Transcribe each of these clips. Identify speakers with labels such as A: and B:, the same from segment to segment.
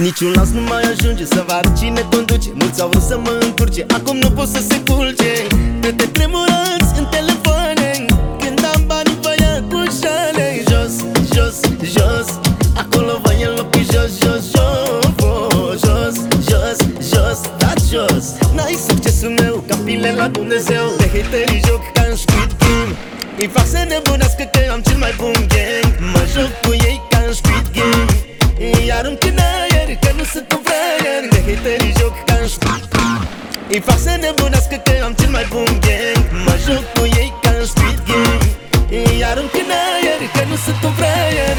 A: Niciun las nu mai ajunge să vadă cine conduce. Mulți au vrut să mă încurce, acum nu pot să se culce. Câte tremurați în telefoane când am banii pe ea cu șale. Jos, jos, jos, acolo vă e locul jos, jos, jos, jos, jos, jos, da jos. N-ai succesul meu ca pile la Dumnezeu. De haterii joc ca în Squid Game. Îi fac să nebunească că am cel mai bun gang. Mă joc cu ei ca în Squid Game. Îi arunc în aer că nu sunt un fraier. De haterii joc ca în Squid Game. Îi fac să nebunească că am cel mai bun gang. Mă joc cu ei ca în Squid Game. Îi arunc în aer că nu sunt un fraier.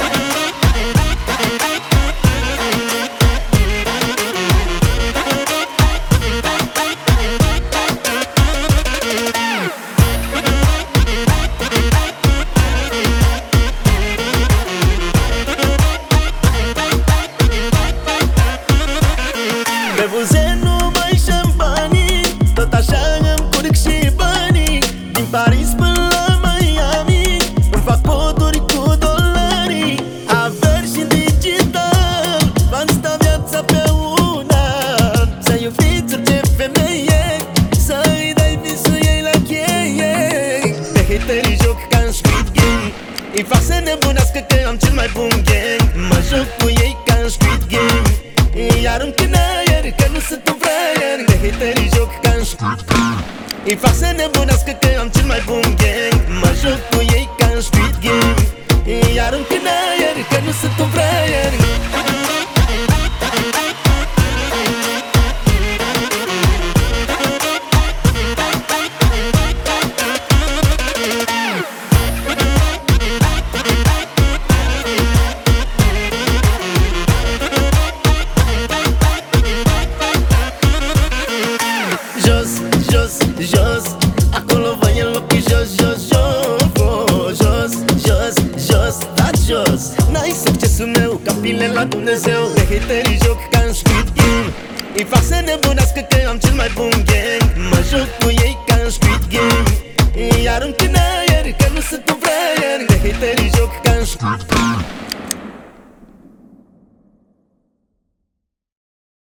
A: Pe buze numai șampanii, tot așa îmi curg și banii. Din Paris până la Miami îmi fac poduri cu dolarii. Averi și digital, bani sta viața pe una. Să iubiți orice femeie, să-i dai visul ei la cheie. De haterii joc ca în Squid Game. Îi fac să nebunească că am cel mai bun gang. Mă joc cu ei ca în Squid Game. Îi arunc în aer că nu sunt un fraier. De haterii joc ca în Squid Game. Îi fac să nebunească că am cel mai bun gang. Mă joc cu ei ca în Squid Game. Îi arunc în aer că nu sunt un fraier. Jos, jos, jos, acolo vă e locul jos, jos, jos, jos, jos, jos, da jos. N-ai succesul meu ca pile la Dumnezeu. De haterii joc ca în Squid Game. Îi fac să nebunească că am cel mai bun gang. Mă joc cu ei